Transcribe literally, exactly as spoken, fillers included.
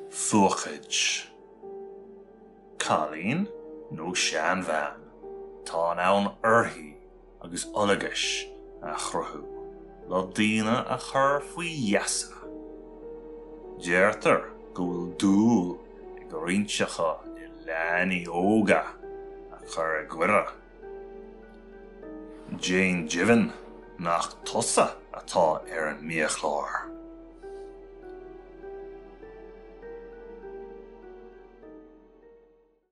Fuachid. Colleen no sean bhean. Tá ann orthaí agus olagas a chruthú. Le daoine a chur faoi dheasa. Deirtar go bhfuil dúil ag roinseacha i leanaí óga a chur a gcuire. Jane Jivan nach tosa atá ar an míochláir.